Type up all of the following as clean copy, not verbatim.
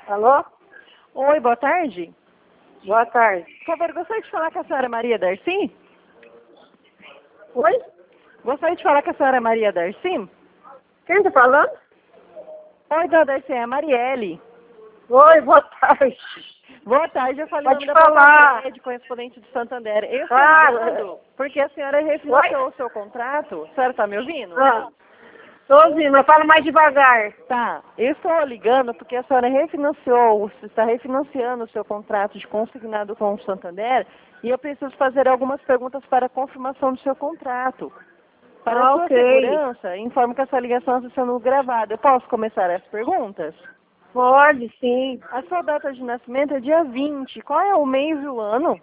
Alô? Oi, boa tarde. Boa tarde. Por favor, gostaria de falar com a senhora Maria Darcy? Oi? Gostaria de falar com a senhora Maria Darcy? Quem tá falando? Oi, dona Darcy, é a Marielle. Oi, boa tarde. Boa tarde, eu falei Pode o nome falar. da de correspondente de Santander. Eu estou Ah, ligando porque a senhora refinanciou o seu contrato. A senhora está me ouvindo? Tô ouvindo, mas fala mais devagar. Tá, eu estou ligando porque a senhora está refinanciando o seu contrato de consignado com o Santander e eu preciso fazer algumas perguntas para a confirmação do seu contrato. Para a sua Ok. segurança, informo que essa ligação está sendo gravada. Eu posso começar as perguntas? Pode, sim. A sua data de nascimento é dia 20. Qual é o mês e o ano?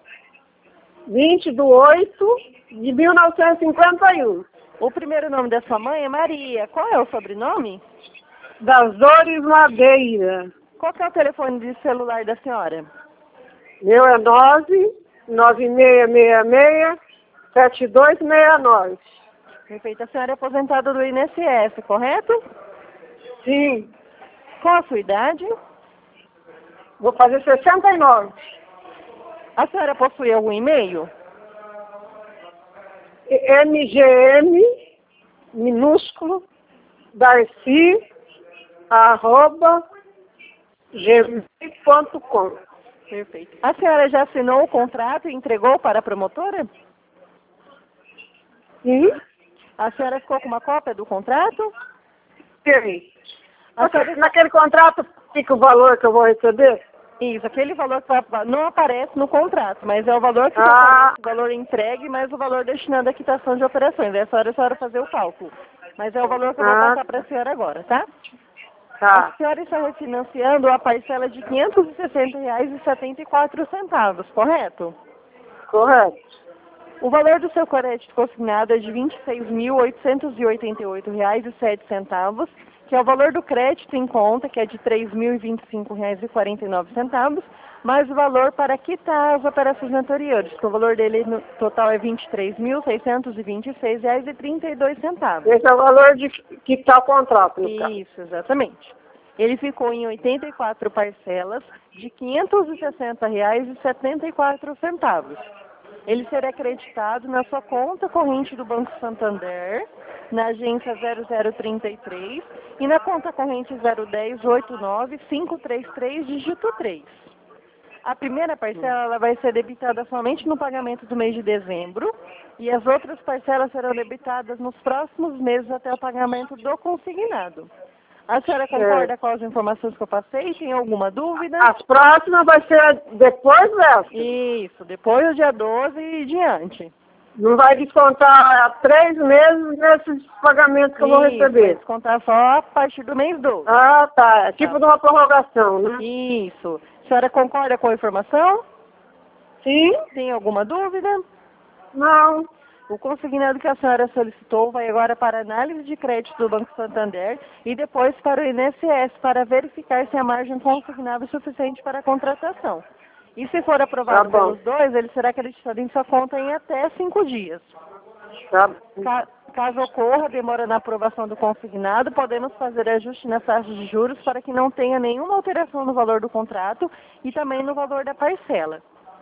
20/8/1951. O primeiro nome da sua mãe é Maria. Qual é o sobrenome? Das Dores Madeira. Qual que é o telefone de celular da senhora? Meu é 99666-7269. Perfeito. A senhora é aposentada do INSS, correto? Sim. Qual a sua idade? Vou fazer 69. A senhora possui algum e-mail? MGM, minúsculo, Darcy, @gmail.com. Perfeito. A senhora já assinou o contrato e entregou para a promotora? Sim. A senhora ficou com uma cópia do contrato? Sim. A senhora... Naquele contrato fica o valor que eu vou receber? Isso, aquele valor que não aparece no contrato, mas é o valor que Ah. aparece, o valor entregue, mais o valor destinado à quitação de operações. É só a senhora fazer o cálculo. Mas é o valor que eu vou passar para a senhora agora, tá? Tá. A senhora está refinanciando a parcela de R$ 560,74, correto? Correto. O valor do seu crédito consignado é de R$ 26.888,07, que é o valor do crédito em conta, que é de R$ 3.025,49, mais o valor para quitar as operações anteriores, que o valor dele no total é R$ 23.626,32. Esse é o valor de que está o contrato, no caso. Isso, exatamente. Ele ficou em 84 parcelas de R$ 560,74. Ele será acreditado na sua conta corrente do Banco Santander, na agência 0033 e na conta corrente 010-89-533, dígito 3. A primeira parcela ela vai ser debitada somente no pagamento do mês de dezembro e as outras parcelas serão debitadas nos próximos meses até o pagamento do consignado. A senhora concorda com as informações que eu passei? Tem alguma dúvida? As próximas vai ser depois dessa? Isso, depois do dia 12 e diante. Não vai descontar 3 meses nesses pagamentos que eu vou receber? Vai descontar só a partir do mês 12. Ah, tá. É tipo de uma prorrogação, né? Isso. A senhora concorda com a informação? Sim? Tem alguma dúvida? Não. O consignado que a senhora solicitou vai agora para a análise de crédito do Banco Santander e depois para o INSS para verificar se a margem consignada é suficiente para a contratação. E se for aprovado pelos dois, ele será acreditado em sua conta em até 5 dias. Tá. Caso ocorra demora na aprovação do consignado, podemos fazer ajuste nas taxas de juros para que não tenha nenhuma alteração no valor do contrato e também no valor da parcela.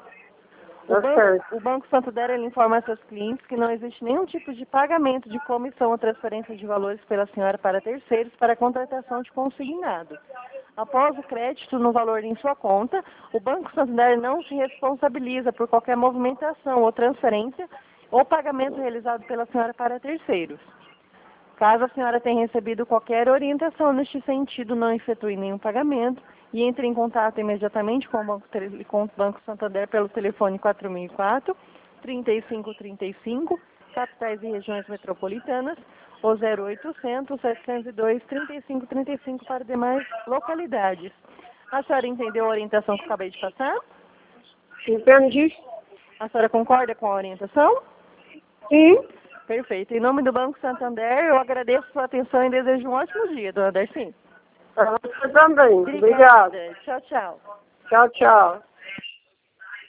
O Banco Santander ele informa a seus clientes que não existe nenhum tipo de pagamento de comissão ou transferência de valores pela senhora para terceiros para a contratação de consignado. Após o crédito no valor em sua conta, o Banco Santander não se responsabiliza por qualquer movimentação ou transferência ou pagamento realizado pela senhora para terceiros. Caso a senhora tenha recebido qualquer orientação neste sentido, não efetue nenhum pagamento e entre em contato imediatamente com o Banco Santander pelo telefone 4004-3535, capitais e regiões metropolitanas, ou 0800-702-3535 para demais localidades. A senhora entendeu a orientação que eu acabei de passar? Entendi. A senhora concorda com a orientação? Sim. Perfeito. Em nome do Banco Santander, eu agradeço a sua atenção e desejo um ótimo dia, dona Darcy. Você também. Obrigada. Tchau, tchau. Tchau, tchau.